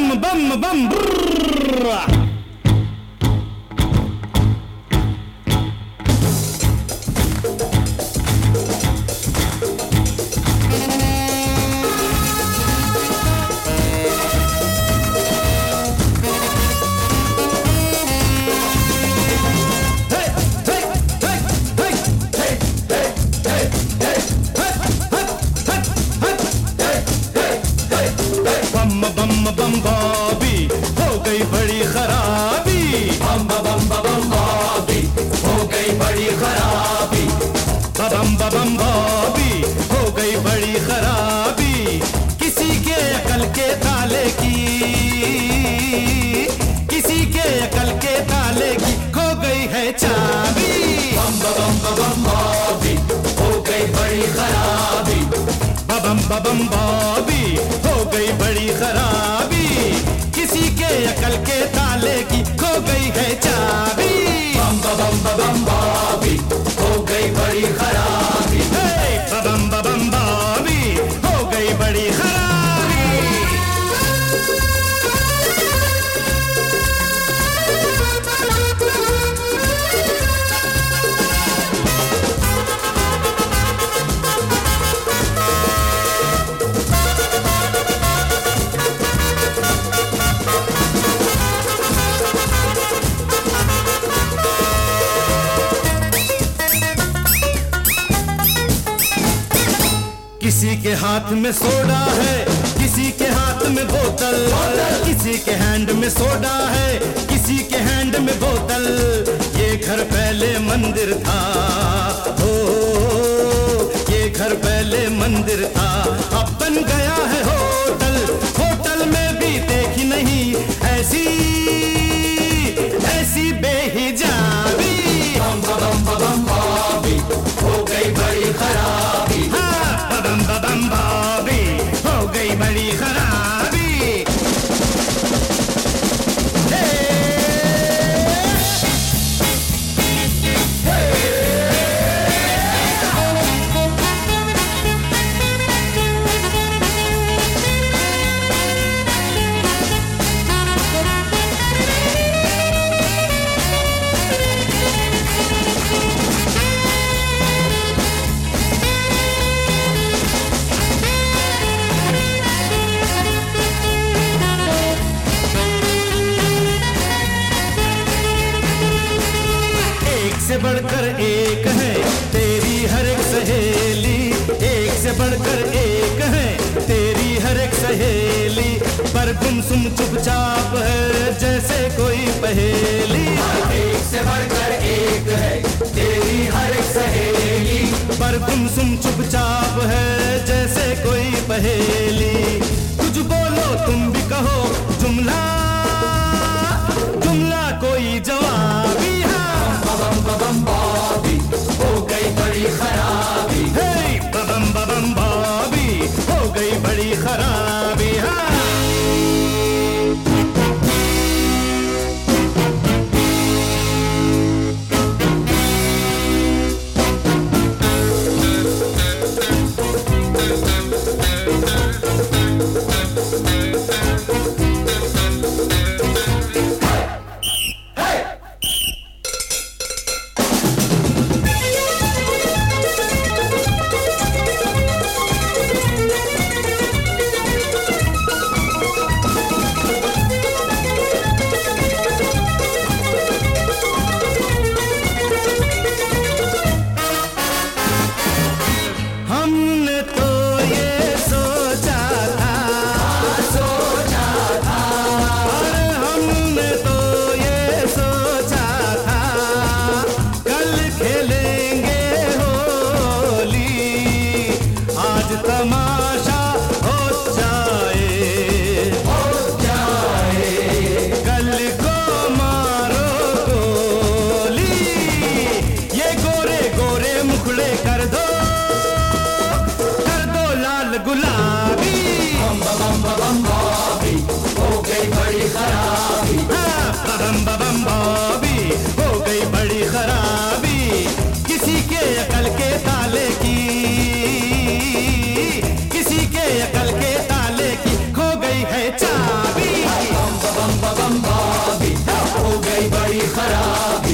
bum bum brrr. बम बॉबी हो गई बड़ी खराबी, बम बम बम बॉबी हो गई बड़ी खराबी, बम बॉबी हो गई बड़ी खराबी। किसी के अकल के ताले की, किसी के अकल के ताले की खो गई है चाबी। बम बॉबी हो गई बड़ी खराबी, बम बॉबी हो गई बड़ी खराबी। किसी के अकल के ताले की खो गई है चाबी। बम बॉबी हो गई बड़ी खराबी, बम बॉबी हो गई बड़ी खराबी। किसी के हाथ में सोडा है, किसी के हाथ में बोतल, किसी के हैंड में सोडा है, किसी के हैंड में बोतल। ये घर पहले मंदिर था, ओ ये घर पहले मंदिर था, अब बन गया है होटल। होटल में भी देखी नहीं ऐसी ऐसी बेहिजाबी। बम बॉबी हो गई बड़ी खराबी, बम बॉबी हो गई बड़ी खराबी। से बढ़कर एक है तेरी हर एक सहेली, एक से बढ़कर एक है तेरी हर एक सहेली। पर गुमसुम चुपचाप है जैसे कोई पहेली, एक से बढ़कर एक है तेरी हर एक सहेली, पर गुमसुम चुपचाप है जैसे कोई पहेली। कुछ बोलो तुम भी कहो जुमला, जुमला कोई जवाबी। बम बॉबी हो गई बड़ी खराबी, बम बॉबी हो गई बड़ी खराबी। हमने तो ये सोचा था, और हमने तो ये सोचा था, कल खेलेंगे होली, आज तमाशा हो जाए, कल को मारो गोली। ये गोरे गोरे मुखड़े कर दो लाल गुलाबी। बम बॉबी हो गई बड़ी खराबी, बम बॉबी हो गई बड़ी खराबी। किसी के अकल के ताले की, किसी के अकल के ताले की खो गई है चाबी। खराब